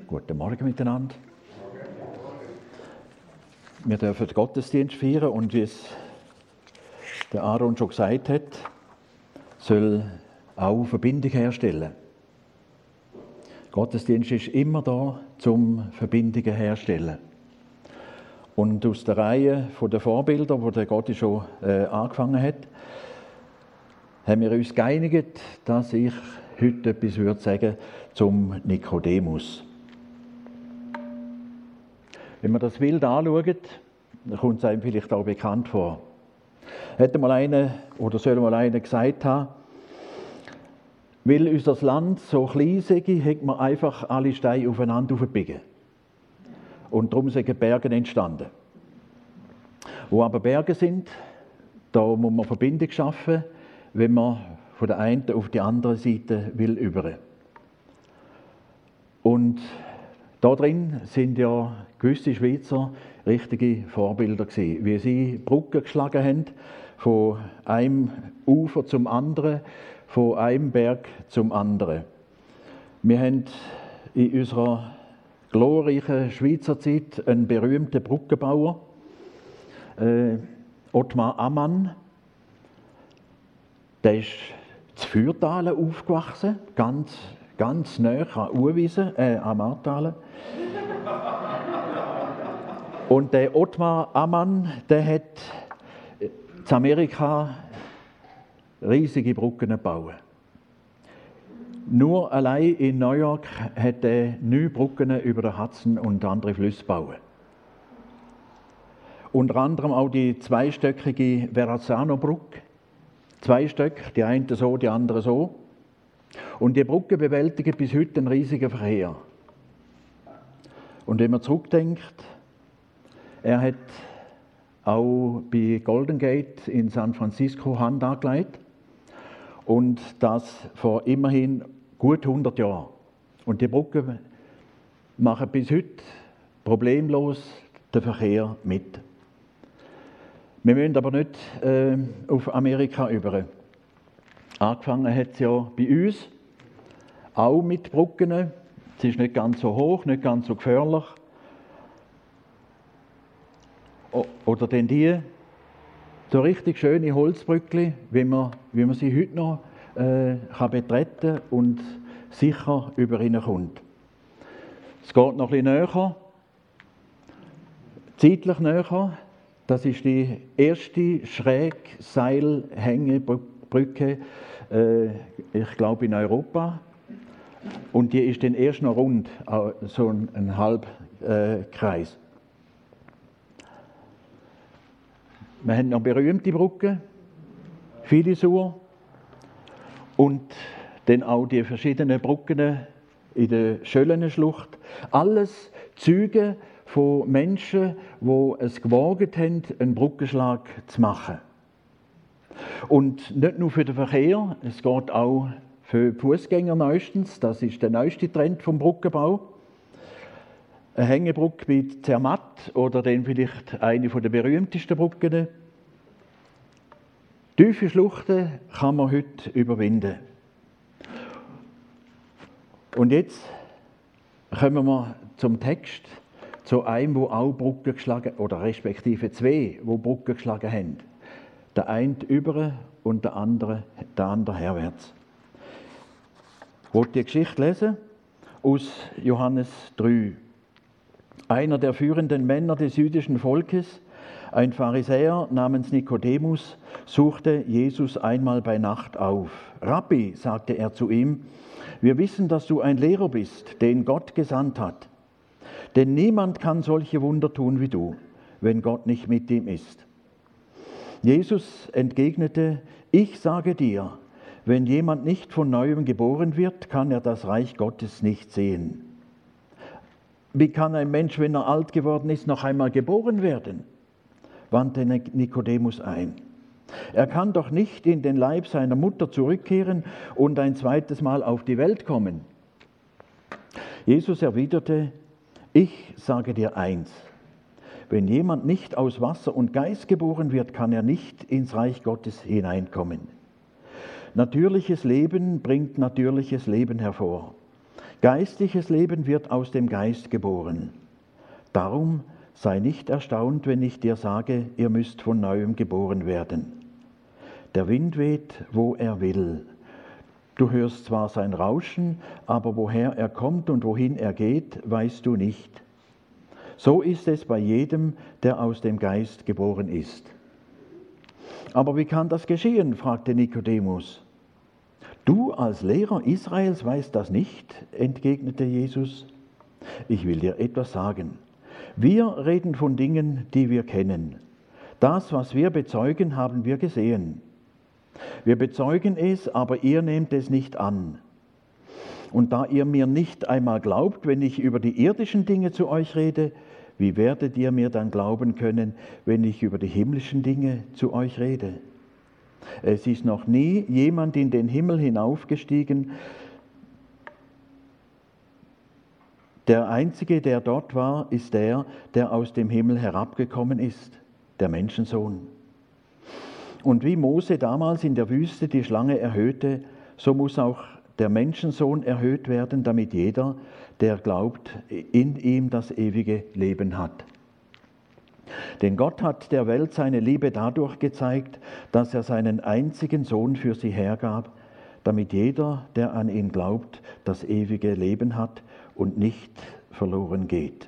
Guten Morgen miteinander. Wir dürfen den Gottesdienst feiern und wie es der Aaron schon gesagt hat, soll auch Verbindung herstellen. Gottesdienst ist immer da, zum Verbindungen herstellen. Und aus der Reihe der Vorbilder, wo der Gott schon angefangen hat, haben wir uns geeinigt, dass ich heute etwas sagen würde zum Nikodemus. Wenn man das Bild anschaut, dann kommt es einem vielleicht auch bekannt vor. Hätte mal einer oder soll mal einer gesagt haben, weil unser Land so klein sei, hat man einfach alle Steine aufeinander aufgebiegen. Und darum sind Berge entstanden. Wo aber Berge sind, da muss man Verbindung schaffen, wenn man von der einen auf die andere Seite will über. Und da drin sind ja gewisse Schweizer richtige Vorbilder gewesen, wie sie Brücken geschlagen haben, von einem Ufer zum anderen, von einem Berg zum anderen. Wir haben in unserer glorreichen Schweizer Zeit einen berühmten Brückenbauer, Ottmar Ammann. Der ist in Fürtalen aufgewachsen, ganz nahe an Uhrwiesen, am Martalen. Und der Ottmar Ammann, der hat in Amerika riesige Brücken gebaut. Nur allein in New York hat er 9 Brücken über den Hudson und andere Flüsse gebaut. Unter anderem auch die zweistöckige Verrazzano-Brücke. 2 Stück, die eine so, die andere so. Und die Brücke bewältigt bis heute einen riesigen Verkehr. Und wenn man zurückdenkt, er hat auch bei Golden Gate in San Francisco Hand angelegt. Und das vor immerhin gut 100 Jahren. Und die Brücken machen bis heute problemlos den Verkehr mit. Wir müssen aber nicht auf Amerika über. Angefangen hat es ja bei uns, auch mit Brücken. Es ist nicht ganz so hoch, nicht ganz so gefährlich. Oder denn die, so richtig schöne Holzbrückli, wie man sie heute noch kann betreten und sicher über ihnen kommt. Es geht noch ein bisschen näher, zeitlich näher. Das ist die erste Schrägseilhängebrücke, ich glaube in Europa. Und die ist dann erst noch rund, so ein Halbkreis. Wir haben noch berühmte Brücken, Filisur und dann auch die verschiedenen Brücken in der Schöllenschlucht. Alles Züge von Menschen, die es gewagt haben, einen Brückenschlag zu machen. Und nicht nur für den Verkehr, es geht auch für Fußgänger neuestens, das ist der neueste Trend vom Brückenbau. Eine Hängebrücke bei Zermatt oder dann vielleicht eine der berühmtesten Brücken. Tiefe Schluchten kann man heute überwinden. Und jetzt kommen wir zum Text, zu einem, wo auch Brücken geschlagen, oder respektive 2, wo Brücken geschlagen haben. Der eine über und der andere herwärts. Ich wollte die Geschichte lesen aus Johannes 3. Einer der führenden Männer des jüdischen Volkes, ein Pharisäer namens Nikodemus, suchte Jesus einmal bei Nacht auf. Rabbi, sagte er zu ihm, wir wissen, dass du ein Lehrer bist, den Gott gesandt hat. Denn niemand kann solche Wunder tun wie du, wenn Gott nicht mit ihm ist. Jesus entgegnete, ich sage dir, wenn jemand nicht von Neuem geboren wird, kann er das Reich Gottes nicht sehen. Wie kann ein Mensch, wenn er alt geworden ist, noch einmal geboren werden? Wandte Nikodemus ein. Er kann doch nicht in den Leib seiner Mutter zurückkehren und ein zweites Mal auf die Welt kommen. Jesus erwiderte, ich sage dir eins, wenn jemand nicht aus Wasser und Geist geboren wird, kann er nicht ins Reich Gottes hineinkommen. Natürliches Leben bringt natürliches Leben hervor. Geistliches Leben wird aus dem Geist geboren. Darum sei nicht erstaunt, wenn ich dir sage, ihr müsst von Neuem geboren werden. Der Wind weht, wo er will. Du hörst zwar sein Rauschen, aber woher er kommt und wohin er geht, weißt du nicht. So ist es bei jedem, der aus dem Geist geboren ist. Aber wie kann das geschehen? Fragte Nikodemus. Du als Lehrer Israels weißt das nicht, entgegnete Jesus. Ich will dir etwas sagen. Wir reden von Dingen, die wir kennen. Das, was wir bezeugen, haben wir gesehen. Wir bezeugen es, aber ihr nehmt es nicht an. Und da ihr mir nicht einmal glaubt, wenn ich über die irdischen Dinge zu euch rede, wie werdet ihr mir dann glauben können, wenn ich über die himmlischen Dinge zu euch rede? Es ist noch nie jemand in den Himmel hinaufgestiegen. Der Einzige, der dort war, ist der aus dem Himmel herabgekommen ist, der Menschensohn. Und wie Mose damals in der Wüste die Schlange erhöhte, so muss auch der Menschensohn erhöht werden, damit jeder, der glaubt, in ihm das ewige Leben hat. Denn Gott hat der Welt seine Liebe dadurch gezeigt, dass er seinen einzigen Sohn für sie hergab, damit jeder, der an ihn glaubt, das ewige Leben hat und nicht verloren geht.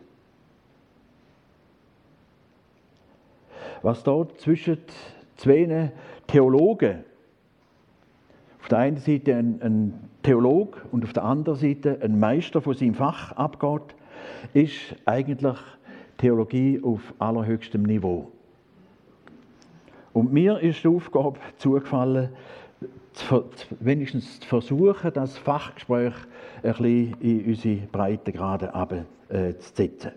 Was dort zwischen zwei Theologen, auf der einen Seite ein Theolog und auf der anderen Seite ein Meister von seinem Fach abgeht, ist eigentlich Theologie auf allerhöchstem Niveau. Und mir ist die Aufgabe zugefallen, wenigstens zu versuchen, das Fachgespräch ein bisschen in unsere Breitengrade zu setzen.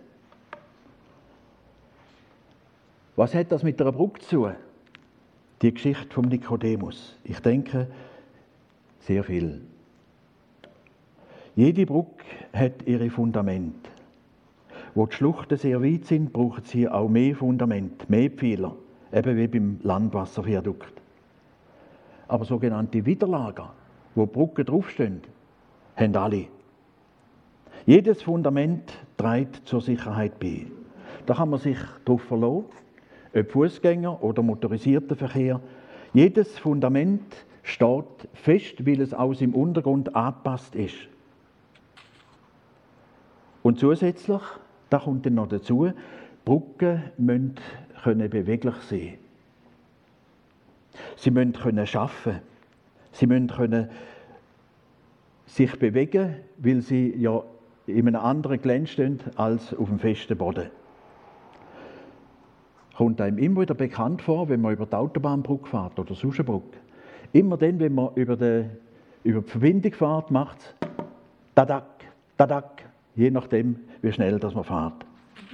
Was hat das mit einer Brücke zu tun? Die Geschichte von Nikodemus. Ich denke, sehr viel. Jede Brücke hat ihre Fundamente. Wo die Schluchten sehr weit sind, brauchen sie auch mehr Fundament, mehr Pfeiler, eben wie beim Landwasserviadukt. Aber sogenannte Widerlager, wo Brücken draufstehen, haben alle. Jedes Fundament trägt zur Sicherheit bei. Da kann man sich darauf verlassen, ob Fußgänger oder motorisierter Verkehr. Jedes Fundament steht fest, weil es aus im Untergrund angepasst ist. Und zusätzlich, da kommt dann noch dazu, Brücken müssen beweglich sein. Sie müssen arbeiten. Sie müssen sich bewegen, weil sie ja in einem anderen Gelände stehen als auf dem festen Boden. Kommt einem immer wieder bekannt vor, wenn man über die Autobahnbrücke fährt oder sonst eine Brücke. Immer dann, wenn man über die Verbindung fährt, macht es Tadak, Tadak, je nachdem, wie schnell das man fährt.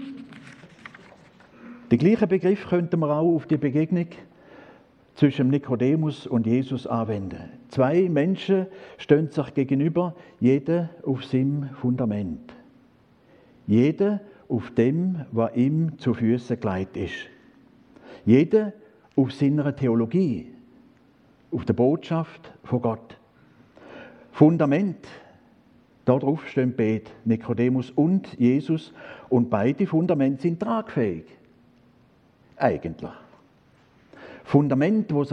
Den gleichen Begriff könnte man auch auf die Begegnung zwischen Nikodemus und Jesus anwenden. Zwei Menschen stehen sich gegenüber, jeder auf seinem Fundament. Jeder auf dem, was ihm zu Füßen gelegt ist. Jeder auf seiner Theologie, auf der Botschaft von Gott. Fundament, darauf stehen beide, Nikodemus und Jesus, und beide Fundamente sind tragfähig. Eigentlich. Fundamente,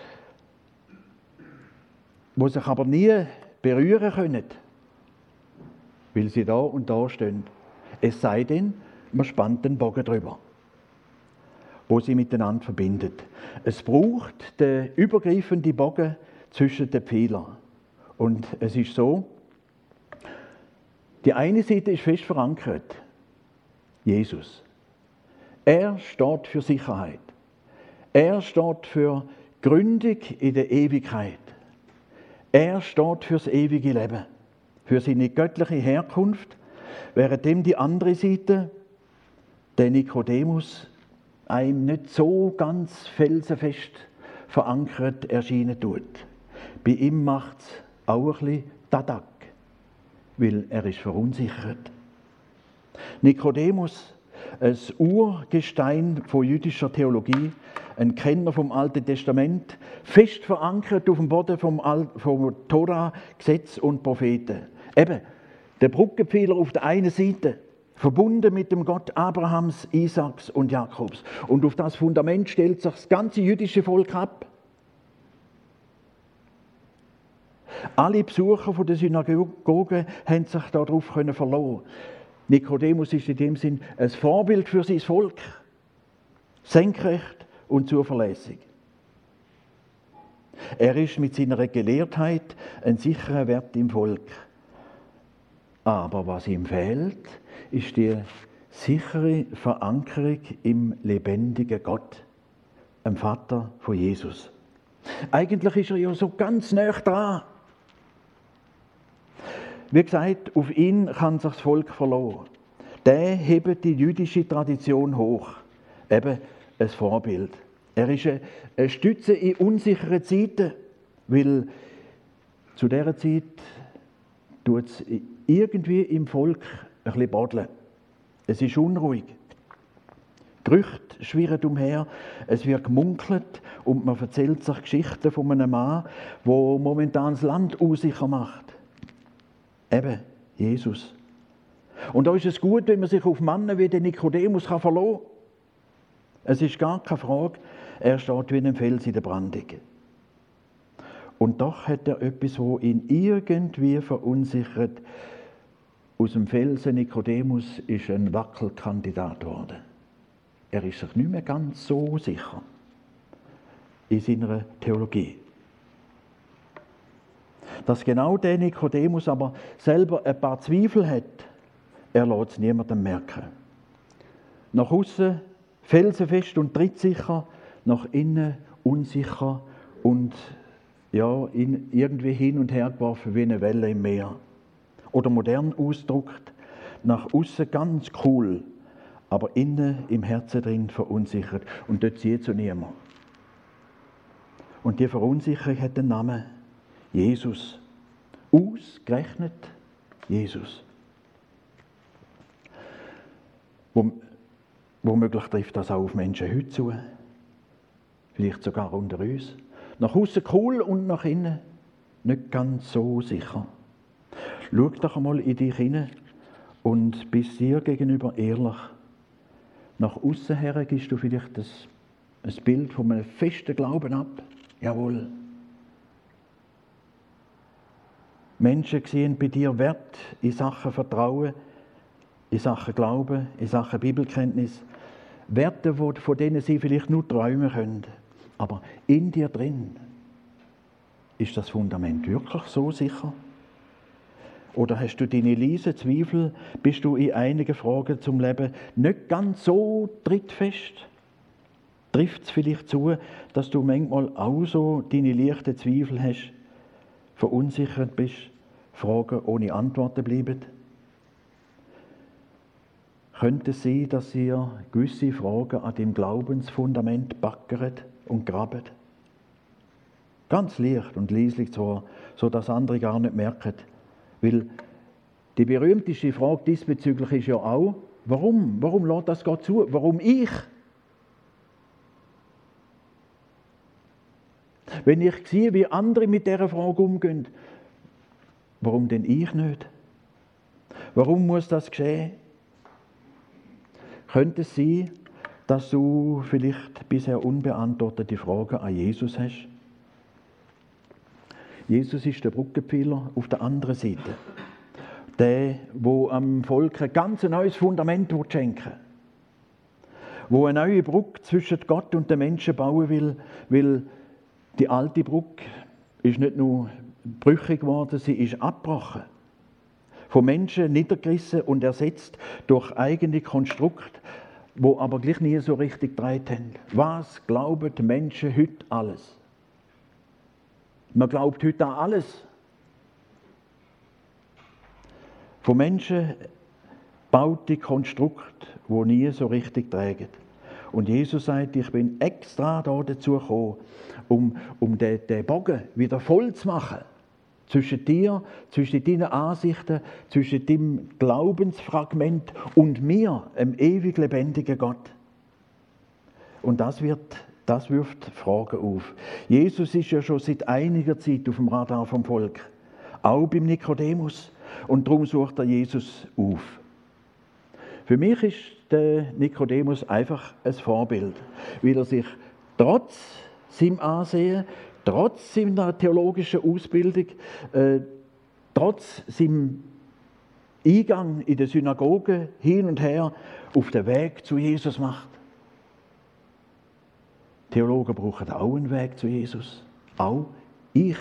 die sich aber nie berühren können, weil sie da und da stehen. Es sei denn, man spannt den Bogen drüber, wo sie miteinander verbindet. Es braucht den übergreifenden Bogen zwischen den Pfeilern. Und es ist so, die eine Seite ist fest verankert, Jesus. Er steht für Sicherheit. Er steht für Gründung in der Ewigkeit. Er steht für das ewige Leben, für seine göttliche Herkunft, währenddem die andere Seite, der Nikodemus, einem nicht so ganz felsenfest verankert erscheinen tut. Bei ihm macht es auch ein bisschen Tadak, weil er ist verunsichert. Nikodemus, ein Urgestein von jüdischer Theologie, ein Kenner vom Alten Testament, fest verankert auf dem Boden vom Tora, Gesetz und Propheten. Eben, Der Brückenpfeiler auf der einen Seite, verbunden mit dem Gott Abrahams, Isaaks und Jakobs. Und auf das Fundament stellt sich das ganze jüdische Volk ab. Alle Besucher der Synagoge haben sich darauf verlassen. Nikodemus ist in dem Sinn ein Vorbild für sein Volk. Senkrecht und zuverlässig. Er ist mit seiner Gelehrtheit ein sicherer Wert im Volk. Aber was ihm fehlt, ist die sichere Verankerung im lebendigen Gott, dem Vater von Jesus. Eigentlich ist er ja so ganz nah dran. Wie gesagt, auf ihn kann sich das Volk verlassen. Der hebt die jüdische Tradition hoch. Eben ein Vorbild. Er ist eine Stütze in unsicheren Zeiten, weil zu dieser Zeit tut es irgendwie im Volk ein bisschen bodeln. Es ist unruhig. Gerüchte schwirren umher, es wird gemunkelt und man erzählt sich Geschichten von einem Mann, der momentan das Land unsicher macht. Eben, Jesus. Und da ist es gut, wenn man sich auf Männer wie den Nikodemus verlassen kann. Es ist gar keine Frage, er steht wie ein Fels in der Brandung. Und doch hat er etwas, das ihn irgendwie verunsichert. Aus dem Felsen Nikodemus ist ein Wackelkandidat geworden. Er ist sich nicht mehr ganz so sicher in seiner Theologie. Dass genau der Nikodemus aber selber ein paar Zweifel hat, er lässt es niemandem merken. Nach außen felsenfest und trittsicher, nach innen unsicher und ja, irgendwie hin und her geworfen wie eine Welle im Meer. Oder modern ausgedrückt, nach außen ganz cool, aber innen im Herzen drin verunsichert. Und dort sieht so niemand. Und die Verunsicherung hat den Namen Jesus. Ausgerechnet Jesus. Womöglich trifft das auch auf Menschen heute zu. Vielleicht sogar unter uns. Nach außen cool und nach innen nicht ganz so sicher. Schau doch einmal in dich hinein und bist dir gegenüber ehrlich. Nach außen her gibst du vielleicht ein Bild von einem festen Glauben ab. Jawohl. Menschen sehen bei dir Wert in Sachen Vertrauen, in Sachen Glauben, in Sachen Bibelkenntnis. Werte, von denen sie vielleicht nur träumen können. Aber in dir drin ist das Fundament wirklich so sicher? Oder hast du deine leisen Zweifel, bist du in einigen Fragen zum Leben nicht ganz so trittfest? Trifft es vielleicht zu, dass du manchmal auch so deine leichten Zweifel hast, verunsichert bist, Fragen ohne Antworten bleiben? Könnte es sein, dass ihr gewisse Fragen an dem Glaubensfundament backert und graben? Ganz leicht und leislich zwar, so dass andere gar nicht merken. Weil die berühmteste Frage diesbezüglich ist ja auch, warum? Warum lässt das Gott zu? Warum ich? Wenn ich sehe, wie andere mit dieser Frage umgehen, warum denn ich nicht? Warum muss das geschehen? Könnte es sein, dass du vielleicht bisher unbeantwortete Fragen an Jesus hast? Jesus ist der Brückenpfeiler auf der anderen Seite. Der am Volk ein ganz neues Fundament schenken will. Der eine neue Brücke zwischen Gott und den Menschen bauen will, weil die alte Brücke ist nicht nur brüchig geworden, sie ist abgebrochen. Von Menschen niedergerissen und ersetzt durch eigene Konstrukte, wo aber gleich nie so richtig getragen haben. Was glauben die Menschen heute alles? Man glaubt heute an alles. Von Menschen baute Konstrukte, die nie so richtig tragen. Und Jesus sagt, ich bin extra dazu gekommen, um den Bogen wieder voll zu machen. Zwischen dir, zwischen deinen Ansichten, zwischen deinem Glaubensfragment und mir, einem ewig lebendigen Gott. Und das wirft Fragen auf. Jesus ist ja schon seit einiger Zeit auf dem Radar vom Volk. Auch beim Nikodemus. Und darum sucht er Jesus auf. Für mich ist der Nikodemus einfach ein Vorbild, weil er sich trotz seinem Ansehen, trotz seiner theologischen Ausbildung, trotz seinem Eingang in der Synagoge hin und her auf den Weg zu Jesus macht. Theologen brauchen auch einen Weg zu Jesus. Auch ich.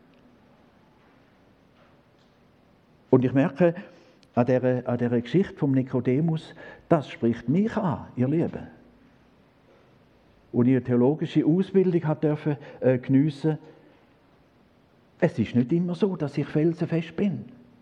Und ich merke an dieser Geschichte vom Nikodemus, das spricht mich an, ihr Lieben. Und ich eine theologische Ausbildung geniessen durfte, es ist nicht immer so, dass ich felsenfest bin.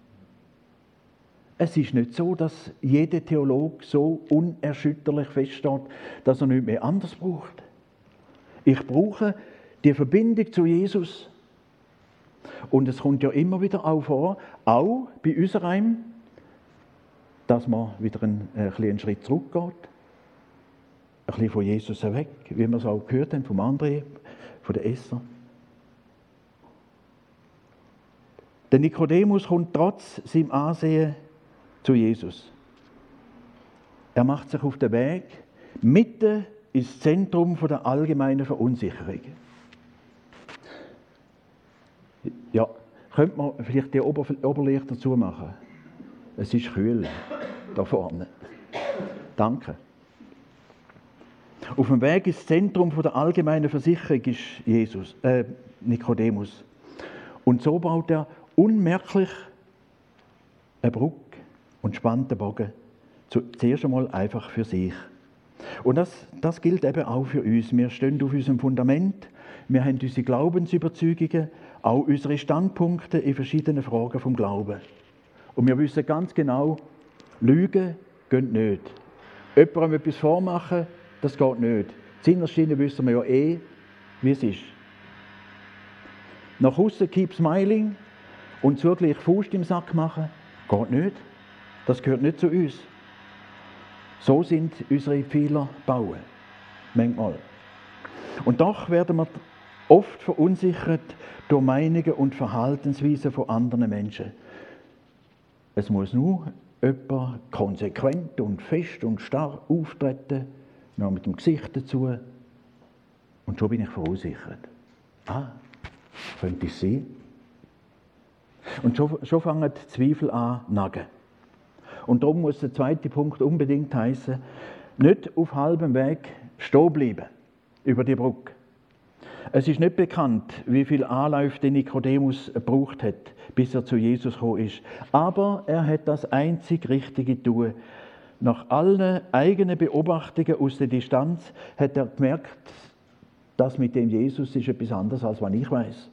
Es ist nicht so, dass jeder Theologe so unerschütterlich feststeht, dass er nichts mehr anders braucht. Ich brauche die Verbindung zu Jesus. Und es kommt ja immer wieder auch vor, auch bei unserem, dass man wieder einen Schritt zurückgeht. Ein bisschen von Jesus weg, wie wir es auch gehört haben vom André, von der Esther. Der Nikodemus kommt trotz seinem Ansehen zu Jesus. Er macht sich auf den Weg mitten ins Zentrum der allgemeinen Verunsicherung. Ja, könnte man vielleicht die Oberlichter zumachen? Es ist kühl da vorne. Danke. Auf dem Weg ins Zentrum der allgemeinen Versicherung ist Nikodemus. Und so baut er unmerklich eine Brücke und spannt den Bogen zuerst einmal einfach für sich. Und das gilt eben auch für uns. Wir stehen auf unserem Fundament, wir haben unsere Glaubensüberzeugungen, auch unsere Standpunkte in verschiedenen Fragen vom Glauben. Und wir wissen ganz genau, Lügen gehen nicht. Jemandem etwas vormachen, das geht nicht. Innerst wissen wir ja wie es ist. Nach außen keep smiling und zugleich Faust im Sack machen, geht nicht. Das gehört nicht zu uns. So sind unsere Fehler bauen. Manchmal. Und doch werden wir oft verunsichert durch Meinungen und Verhaltensweisen von anderen Menschen. Es muss nur jemand konsequent und fest und stark auftreten, noch mit dem Gesicht dazu. Und schon bin ich verunsichert. Könnte es sein? Und schon fangen die Zweifel an zu nagen. Und darum muss der zweite Punkt unbedingt heißen: nicht auf halbem Weg stehen bleiben über die Brücke. Es ist nicht bekannt, wie viel Anlauf der Nikodemus gebraucht hat, bis er zu Jesus gekommen ist. Aber er hat das einzig Richtige tun. Nach allen eigenen Beobachtungen aus der Distanz hat er gemerkt, das mit dem Jesus ist etwas anderes, als was ich weiß.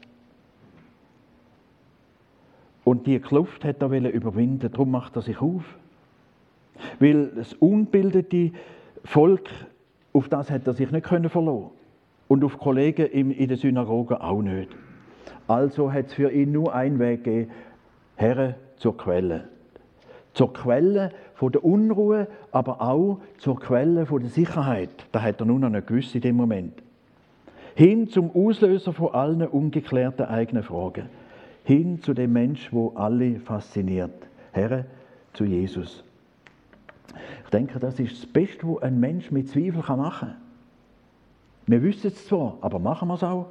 Und die Kluft hat er überwinden, darum macht er sich auf. Weil das unbildete Volk, auf das hat er sich nicht verlassen können. Und auf Kollegen in der Synagoge auch nicht. Also hat es für ihn nur einen Weg gegeben, her zur Quelle. Zur Quelle von der Unruhe, aber auch zur Quelle von der Sicherheit. Das hat er nur noch nicht gewusst in dem Moment. Hin zum Auslöser von allen ungeklärten eigenen Fragen. Hin zu dem Mensch, wo alle fasziniert. Her zu Jesus. Ich denke, das ist das Beste, was ein Mensch mit Zweifel machen kann. Wir wissen es zwar, aber machen wir es auch?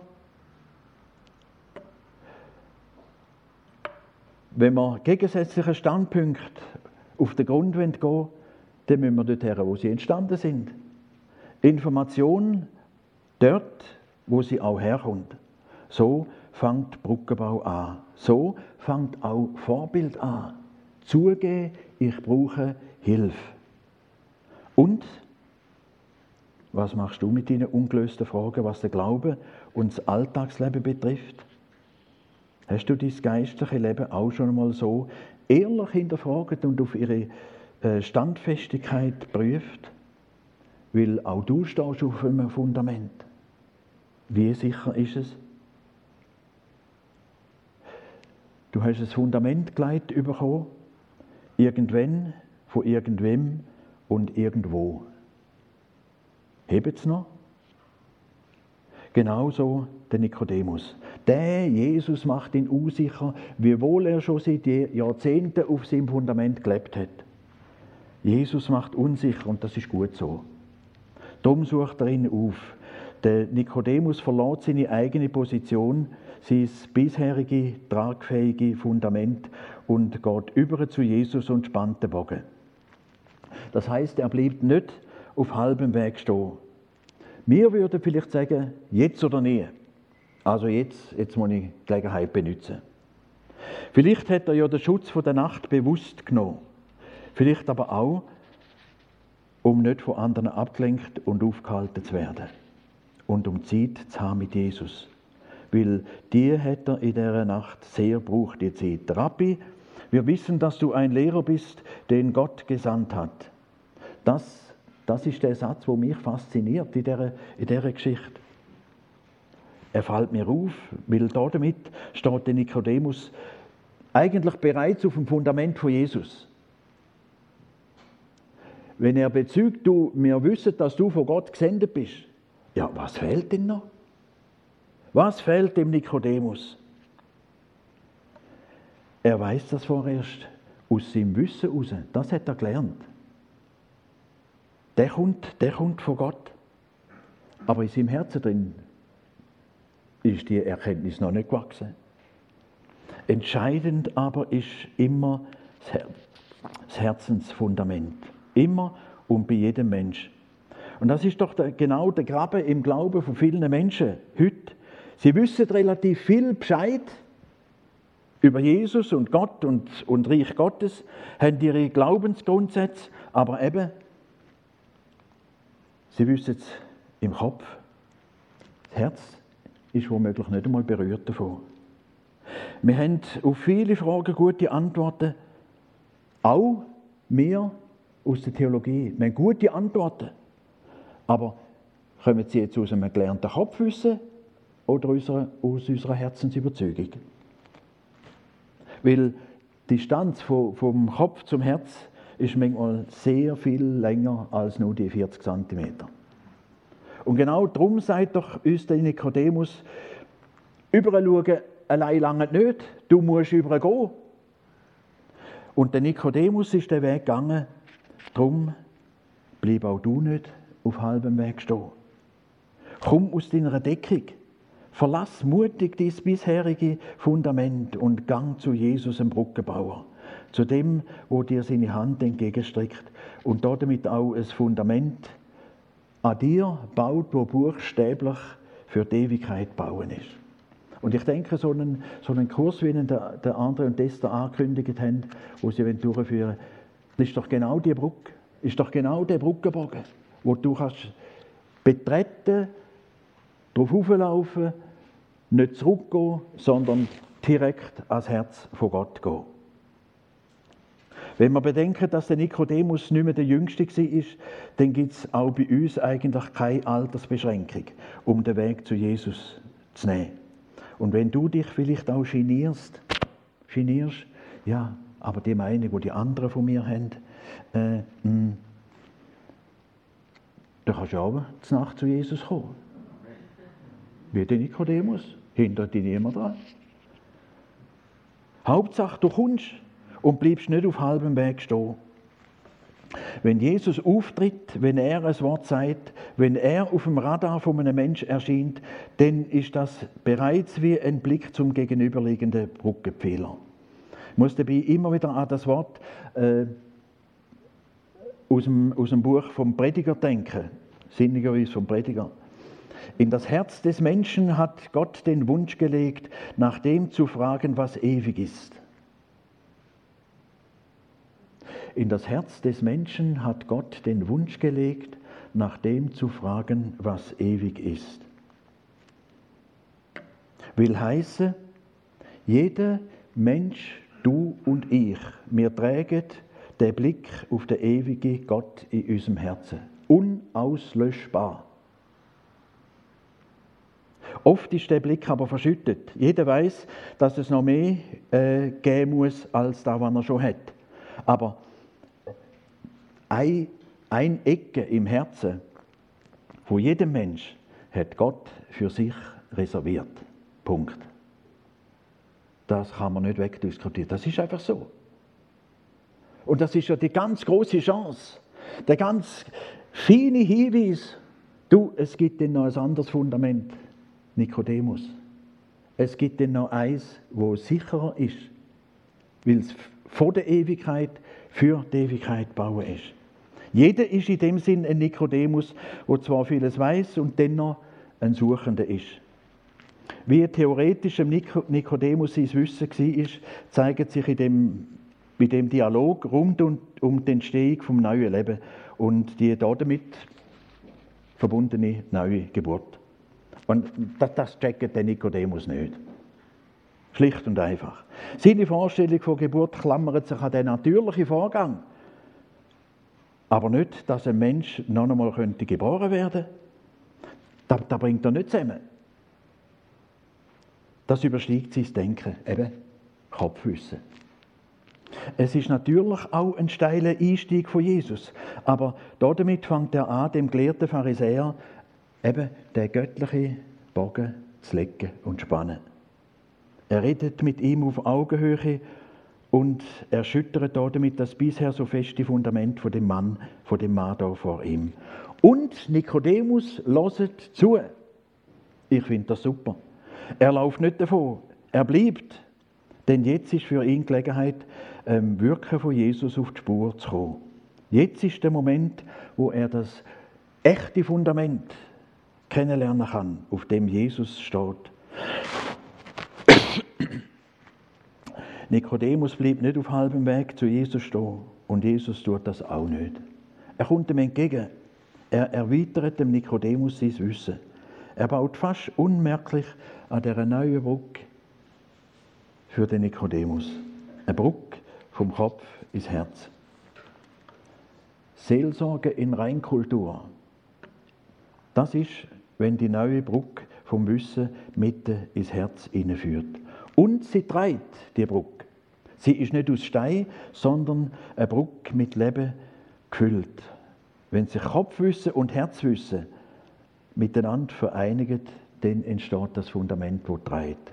Wenn wir gegensätzliche Standpunkte auf den Grund gehen wollen, dann müssen wir dorthin, wo sie entstanden sind. Information dort, wo sie auch herkommt. So fängt Brückenbau an. So fängt auch Vorbild an. Zugeben, ich brauche Hilfe. Und was machst du mit deinen ungelösten Fragen, was den Glauben und das Alltagsleben betrifft? Hast du dein geistliche Leben auch schon einmal so ehrlich hinterfragt und auf ihre Standfestigkeit geprüft? Weil auch du stehst auf einem Fundament. Wie sicher ist es? Du hast ein Fundament gelegt bekommen, irgendwann, von irgendwem und irgendwo. Hebt es noch? Genauso der Nikodemus. Der Jesus macht ihn unsicher, wiewohl er schon seit Jahrzehnten auf seinem Fundament gelebt hat. Jesus macht unsicher und das ist gut so. Darum sucht er ihn auf. Der Nikodemus verlässt seine eigene Position, sein bisherige, tragfähige Fundament und geht über zu Jesus und spannt den Bogen. Das heißt, er bleibt nicht auf halbem Weg stehen. Wir würden vielleicht sagen, jetzt oder nie. Also jetzt muss ich die Gelegenheit benutzen. Vielleicht hat er ja den Schutz von der Nacht bewusst genommen. Vielleicht aber auch, um nicht von anderen abgelenkt und aufgehalten zu werden. Und um Zeit zu haben mit Jesus. Weil die hat er in dieser Nacht sehr gebraucht, die Zeit. Rabbi, wir wissen, dass du ein Lehrer bist, den Gott gesandt hat. Das ist der Satz, der mich fasziniert in dieser Geschichte. Er fällt mir auf, weil damit steht der Nikodemus eigentlich bereits auf dem Fundament von Jesus. Wenn er bezeugt, wir wissen, dass du von Gott gesendet bist, ja, was fehlt denn noch? Was fehlt dem Nikodemus? Er weiß das vorerst aus seinem Wissen heraus. Das hat er gelernt. Der kommt von Gott. Aber in seinem Herzen drin ist die Erkenntnis noch nicht gewachsen. Entscheidend aber ist immer das Herzensfundament. Immer und bei jedem Mensch. Und das ist doch genau der Graben im Glauben von vielen Menschen heute. Sie wissen relativ viel Bescheid über Jesus und Gott und Reich Gottes, haben ihre Glaubensgrundsätze, aber eben, sie wissen es im Kopf. Das Herz ist womöglich nicht einmal berührt davon. Wir haben auf viele Fragen gute Antworten, auch wir aus der Theologie. Wir haben gute Antworten, aber kommen sie jetzt aus einem gelernten Kopfwissen oder aus unserer Herzensüberzeugung? Weil die Distanz vom Kopf zum Herz ist manchmal sehr viel länger als nur die 40 cm. Und genau darum sagt doch uns der Nikodemus, überall schauen allein lange nicht, du musst überall gehen. Und der Nikodemus ist den Weg gegangen, darum bleib auch du nicht auf halbem Weg stehen. Komm aus deiner Deckung, verlass mutig dein bisherige Fundament und gang zu Jesus, dem Brückenbauer, zu dem, wo dir seine Hand entgegenstreckt und damit auch ein Fundament an dir baut, wo buchstäblich für die Ewigkeit bauen ist. Und ich denke, so einen Kurs, wie ihn der André und Esther angekündigt haben, wo sie durchführen wollen, ist doch genau die Brücke, ist doch genau der Brückenbogen, wo du kannst betreten, drauf hochlaufen, nicht zurückgehen, sondern direkt ans Herz von Gott gehen. Wenn wir bedenken, dass der Nikodemus nicht mehr der Jüngste war, dann gibt es auch bei uns eigentlich keine Altersbeschränkung, um den Weg zu Jesus zu nehmen. Und wenn du dich vielleicht auch genierst, ja, aber die Meinung, die die anderen von mir haben, dann kannst du auch zur Nacht zu Jesus kommen. Wie der Nikodemus, hindert dich niemand dran. Hauptsache, du kommst und bleibst nicht auf halbem Weg stehen. Wenn Jesus auftritt, wenn er ein Wort sagt, wenn er auf dem Radar von einem Menschen erscheint, dann ist das bereits wie ein Blick zum gegenüberliegenden Brückenpfeiler. Ich muss dabei immer wieder an das Wort aus dem Buch vom Prediger denken, sinnigerweise vom Prediger. In das Herz des Menschen hat Gott den Wunsch gelegt, nach dem zu fragen, was ewig ist. In das Herz des Menschen hat Gott den Wunsch gelegt, nach dem zu fragen, was ewig ist. Will heißen, jeder Mensch, du und ich, wir tragen den Blick auf den ewigen Gott in unserem Herzen. Unauslöschbar. Oft ist der Blick aber verschüttet. Jeder weiß, dass es noch mehr geben muss, als das, was er schon hat. Aber eine Ecke im Herzen von jedem Mensch, hat Gott für sich reserviert. Punkt. Das kann man nicht wegdiskutieren. Das ist einfach so. Und das ist ja die ganz große Chance, der ganz feine Hinweis. Du, es gibt denn noch ein anderes Fundament, Nikodemus. Es gibt denn noch eins, wo sicherer ist, weil es von der Ewigkeit für die Ewigkeit bauen ist. Jeder ist in dem Sinn ein Nikodemus, der zwar vieles weiß und dennoch ein Suchender ist. Wie theoretisch Nikodemus sein Wissen war, zeigt sich in dem Dialog rund um die Entstehung vom neuen Leben und die damit verbundene neue Geburt. Und das checkt der Nikodemus nicht. Schlicht und einfach. Seine Vorstellung von Geburt klammert sich an den natürlichen Vorgang. Aber nicht, dass ein Mensch noch einmal geboren werden könnte. Das bringt er nicht zusammen. Das übersteigt sein Denken, eben Kopfwissen. Es ist natürlich auch ein steiler Einstieg von Jesus, aber damit fängt er an, dem gelehrten Pharisäer eben den göttlichen Bogen zu legen und spannen. Er redet mit ihm auf Augenhöhe und erschüttert damit das bisher so feste Fundament von dem Mann da vor ihm. Und Nikodemus hört zu. Ich finde das super. Er läuft nicht davon, er bleibt. Denn jetzt ist für ihn Gelegenheit, Wirken von Jesus auf die Spur zu kommen. Jetzt ist der Moment, wo er das echte Fundament kennenlernen kann, auf dem Jesus steht. Nikodemus bleibt nicht auf halbem Weg zu Jesus stehen und Jesus tut das auch nicht. Er kommt ihm entgegen. Er erweitert dem Nikodemus sein Wissen. Er baut fast unmerklich an dieser neuen Brücke für den Nikodemus. Eine Brücke vom Kopf ins Herz. Seelsorge in Reinkultur. Das ist, wenn die neue Brücke vom Wissen mitten ins Herz hineinführt. Und sie trägt die Brücke. Sie ist nicht aus Stein, sondern eine Brücke mit Leben gefüllt. Wenn sich Kopfwissen und Herzwissen miteinander vereinigen, dann entsteht das Fundament, das trägt.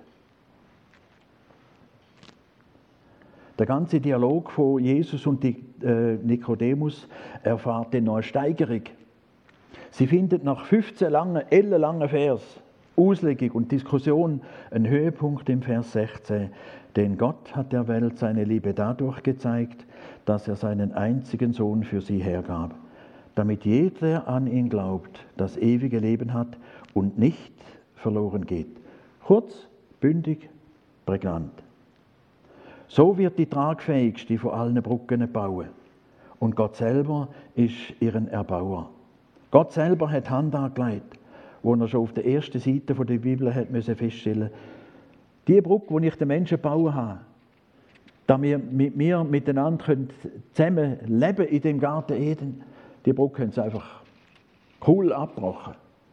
Der ganze Dialog von Jesus und Nikodemus erfahrt dann noch eine Steigerung. Sie findet nach 15 ellenlangen Vers, Auslegung und Diskussion einen Höhepunkt im Vers 16. Denn Gott hat der Welt seine Liebe dadurch gezeigt, dass er seinen einzigen Sohn für sie hergab, damit jeder, der an ihn glaubt, das ewige Leben hat und nicht verloren geht. Kurz, bündig, prägnant. So wird die tragfähigste von allen Brücken gebaut. Und Gott selber ist ihren Erbauer. Gott selber hat Hand angelegt, wo er schon auf der ersten Seite der Bibel hat feststellen musste, die Brücke, die ich den Menschen bauen habe, damit wir mit mir miteinander zusammen leben in dem Garten Eden, die Brücke haben sie einfach cool abgebrochen.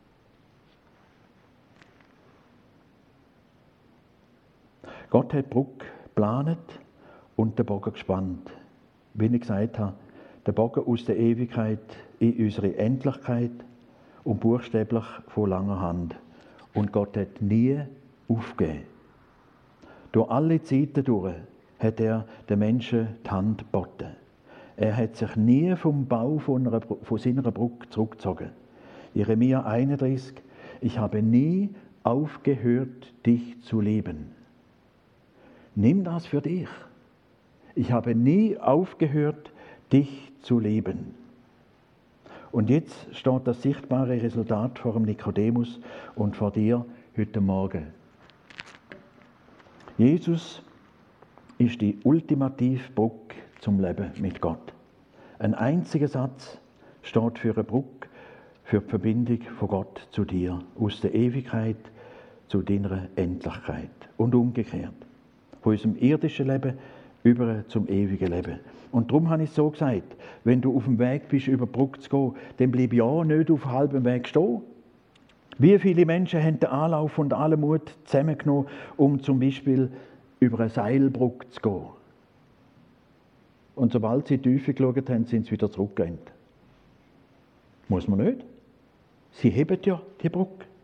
Gott hat die Brücke geplant und den Bogen gespannt. Wie ich gesagt habe, der Bogen aus der Ewigkeit in unsere Endlichkeit und buchstäblich von langer Hand. Und Gott hat nie aufgegeben. Durch alle Zeiten durch hat er den Menschen die Hand geboten. Er hat sich nie vom Bau von seiner Brücke zurückgezogen. Jeremia 31, ich habe nie aufgehört, dich zu lieben. Nimm das für dich. Ich habe nie aufgehört, dich zu lieben. Und jetzt steht das sichtbare Resultat vor dem Nikodemus und vor dir heute Morgen. Jesus ist die ultimative Brücke zum Leben mit Gott. Ein einziger Satz steht für eine Brücke, für die Verbindung von Gott zu dir, aus der Ewigkeit zu deiner Endlichkeit und umgekehrt. Von unserem irdischen Leben über zum ewigen Leben. Und darum habe ich es so gesagt, wenn du auf dem Weg bist, über die Brücke zu gehen, dann bleib ja nicht auf halbem Weg stehen. Wie viele Menschen haben den Anlauf und allen Mut zusammengenommen, um zum Beispiel über eine Seilbrücke zu gehen. Und sobald sie in die Tiefe geschaut haben, sind sie wieder zurückgerannt. Muss man nicht. Sie heben ja die Brücke.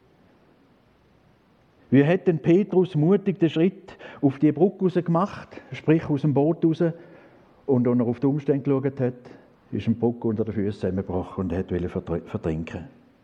Wie hat denn Petrus mutig den Schritt auf die Brücke raus gemacht, sprich aus dem Boot raus, und als er auf die Umstände geschaut hat, ist ein Brücke unter den Füßen zusammengebrochen und er wollte vertrinken.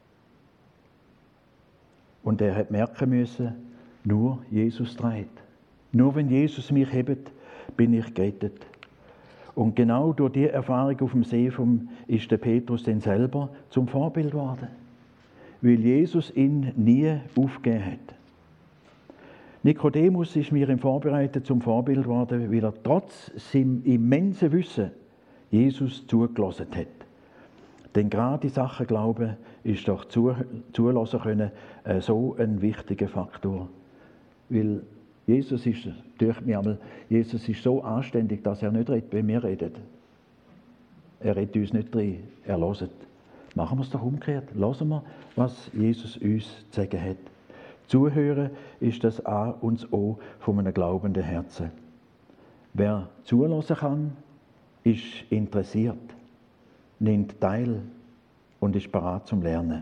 Und er hat merken müssen, nur Jesus trägt. Nur wenn Jesus mich hebt, bin ich gerettet. Und genau durch diese Erfahrung auf dem See ist der Petrus dann selber zum Vorbild geworden. Weil Jesus ihn nie aufgegeben hat. Nikodemus ist mir im Vorbereiten zum Vorbild geworden, weil er trotz seinem immensen Wissen Jesus zugelassen hat. Denn gerade in Sachen Glauben ist doch zulassen können so ein wichtiger Faktor. Weil Jesus ist so anständig, dass er nicht redet, wenn wir reden. Er redet uns nicht rein, er hört. Machen wir es doch umgekehrt. Hören wir, was Jesus uns zu sagen hat. Zuhören ist das A und das O von einem glaubenden Herzen. Wer zulassen kann, ist interessiert, nimmt teil und ist bereit zum Lernen.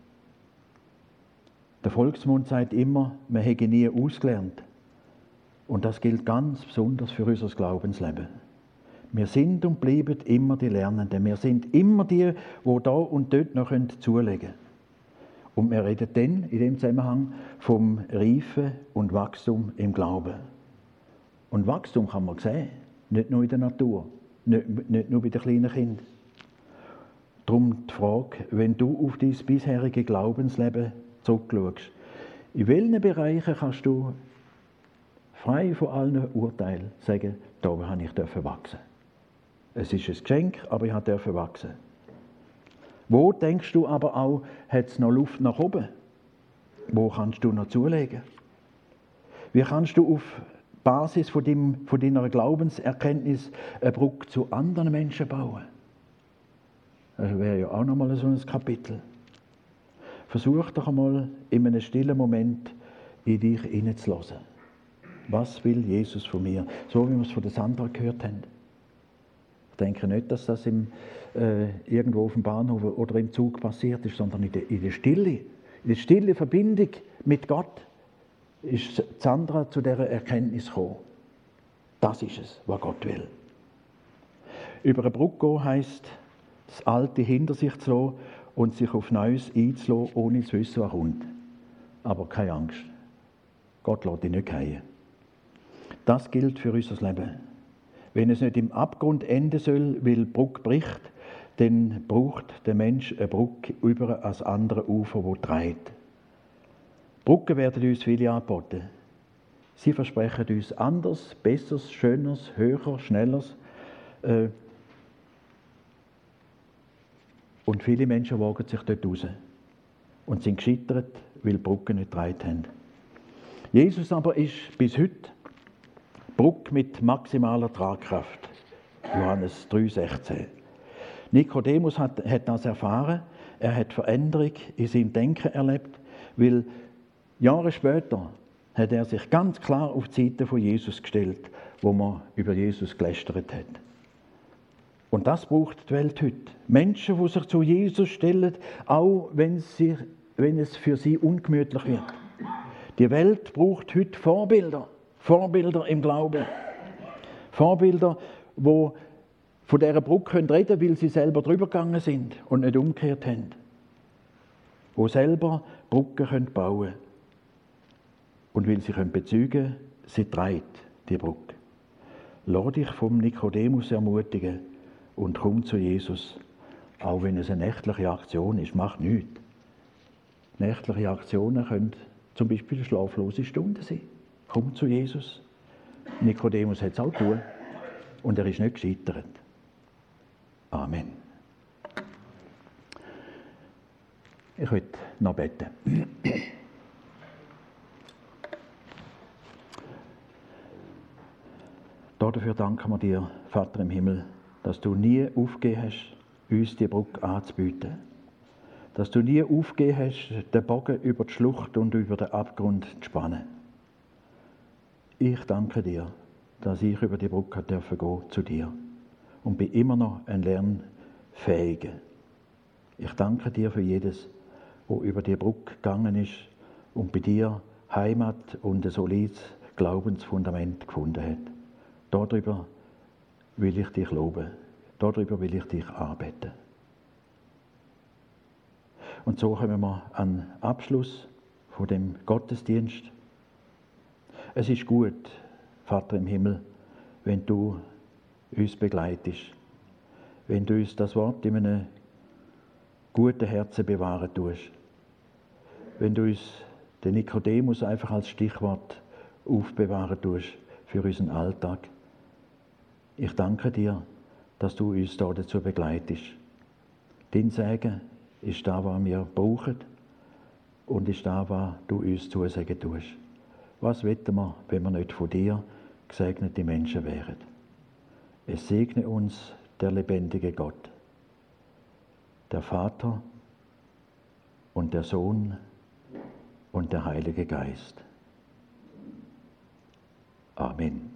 Der Volksmund sagt immer, man hätte nie ausgelernt. Und das gilt ganz besonders für unser Glaubensleben. Wir sind und bleiben immer die Lernenden. Wir sind immer die, die da und dort noch zulegen können. Und wir reden dann in dem Zusammenhang vom Reifen und Wachstum im Glauben. Und Wachstum kann man sehen, nicht nur in der Natur, nicht nur bei den kleinen Kindern. Darum die Frage, wenn du auf dein bisherige Glaubensleben zurückschaust, in welchen Bereichen kannst du frei von allen Urteilen sagen, da habe ich wachsen. Es ist ein Geschenk, aber ich durfte wachsen. Wo denkst du aber auch, hat es noch Luft nach oben? Wo kannst du noch zulegen? Wie kannst du auf Basis von deiner Glaubenserkenntnis eine Brücke zu anderen Menschen bauen? Das wäre ja auch noch mal so ein Kapitel. Versuch doch einmal in einem stillen Moment in dich hineinzulassen. Was will Jesus von mir? So wie wir es von der Sandra gehört haben. Ich denke nicht, dass das irgendwo auf dem Bahnhof oder im Zug passiert ist, sondern in der Stille. In der stillen Verbindung mit Gott ist Sandra zu dieser Erkenntnis gekommen. Das ist es, was Gott will. Über eine Brücke gehen heisst, das Alte hinter sich zu lassen und sich auf Neues einzulassen, ohne zu wissen, was kommt. Aber keine Angst. Gott lässt dich nicht fallen. Das gilt für unser Leben. Wenn es nicht im Abgrund enden soll, weil die Brücke bricht, dann braucht der Mensch eine Brücke über ans andere Ufer, das trägt. Brücken werden uns viele angeboten. Sie versprechen uns anderes, Besseres, Schöneres, Höher, Schnelleres. Und viele Menschen wagen sich dort raus und sind gescheitert, weil die Brücken nicht getragen haben. Jesus aber ist bis heute Brücke mit maximaler Tragkraft. Johannes 3,16. Nikodemus hat das erfahren. Er hat Veränderung in seinem Denken erlebt, weil Jahre später hat er sich ganz klar auf die Seite von Jesus gestellt, wo man über Jesus gelästert hat. Und das braucht die Welt heute. Menschen, die sich zu Jesus stellen, auch wenn es für sie ungemütlich wird. Die Welt braucht heute Vorbilder im Glauben. Vorbilder, die von dieser Brücke reden können, weil sie selber drüber gegangen sind und nicht umgekehrt haben. Die selber Brücken bauen können. Und weil sie bezeugen können, sie trägt die Brücke. Lass dich vom Nikodemus ermutigen und komm zu Jesus. Auch wenn es eine nächtliche Aktion ist, mach nichts. Nächtliche Aktionen können zum Beispiel schlaflose Stunden sein. Komm zu Jesus. Nikodemus hat es auch getan. Und er ist nicht gescheitert. Amen. Ich möchte noch beten. Dafür danken wir dir, Vater im Himmel, dass du nie aufgegeben hast, uns die Brücke anzubieten. Dass du nie aufgegeben hast, den Bogen über die Schlucht und über den Abgrund zu spannen. Ich danke dir, dass ich über die Brücke gehen durfte zu dir und bin immer noch ein Lernfähiger. Ich danke dir für jedes, wo über die Brücke gegangen ist und bei dir Heimat und ein solides Glaubensfundament gefunden hat. Darüber will ich dich loben. Darüber will ich dich anbeten. Und so kommen wir an den Abschluss von dem Gottesdienst. Es ist gut, Vater im Himmel, wenn du uns begleitest, wenn du uns das Wort in einem guten Herzen bewahren tust, wenn du uns den Nikodemus einfach als Stichwort aufbewahren tust für unseren Alltag. Ich danke dir, dass du uns da dazu begleitest. Dein Segen ist da, was wir brauchen, und ist da, was du uns zusagen tust. Was wollen wir, wenn wir nicht von dir gesegnete Menschen wären? Es segne uns der lebendige Gott, der Vater und der Sohn und der Heilige Geist. Amen.